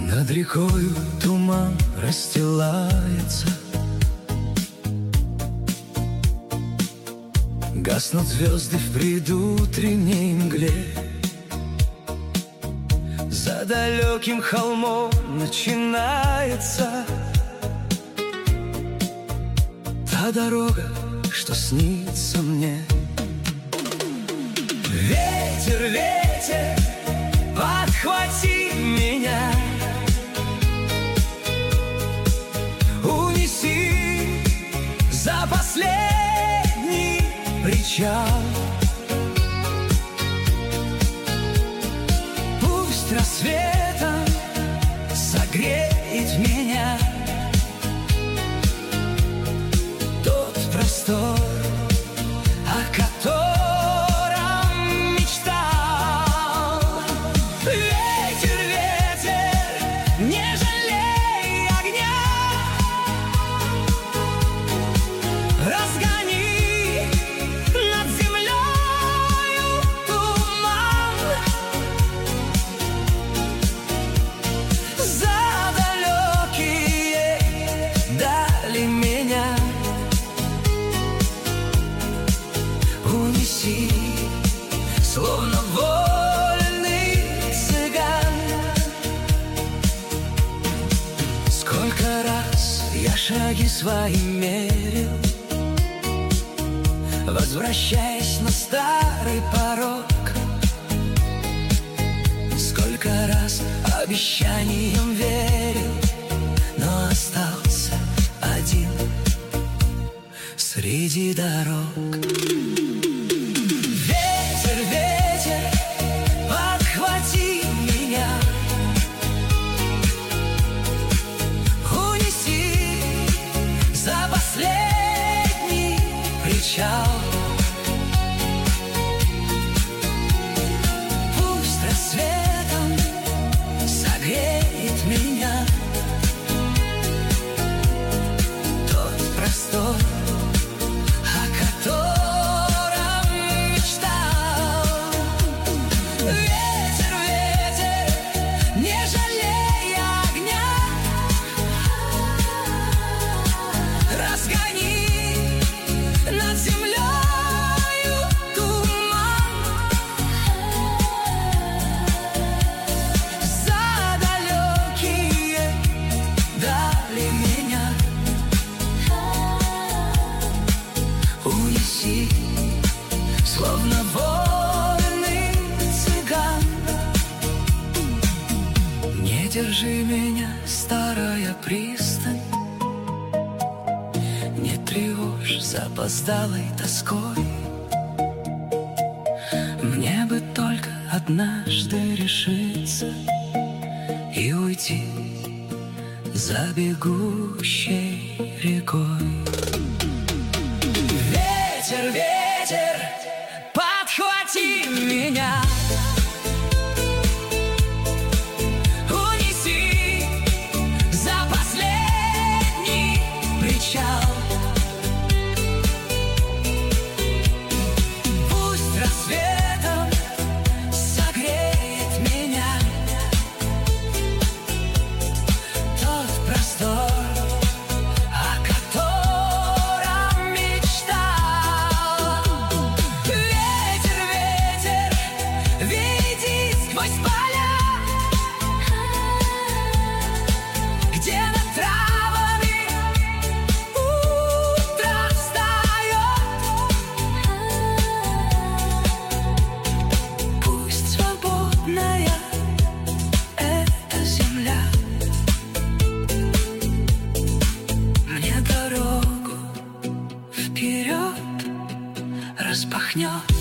Над рекою туман расстилается, гаснут звезды в предутренней мгле. За далеким холмом начинается та дорога, что снится мне. Ветер, ветер, подхвати меня, унеси за последний причал. Пусть рассветом согреет меня тот простор, о котором мечтал. Ветер, ветер, не жалей огня, разгони над землею туман. За далекие дали меня унеси, словно вольный цыган. Сколько раз я шаги свои мерил, возвращаясь на старый порог. Сколько раз обещаниям верил, но остался один среди дорог. Ветер, ветер, подхвати меня, унеси за последний причал. Пусть рассветом согреет меня тот простор, о котором мечтал. Ветер, ветер, не жалей огня, разгони над землею туман. За далекие дали меня унеси, словно вольный цыган. Не держи меня, старая пристань, не тревожь запоздалой тоской. Мне бы только однажды решиться и уйти за бегущей рекой. Ветер, ветер, подхвати меня, унеси за последний причал. Пусть рассветом согреет меня тот простор, о котором мечтал. Ветер, ветер, веди сквозь поля, где над травами утро встает. Пусть свободная эта земля мне дорогу вперед распахнет.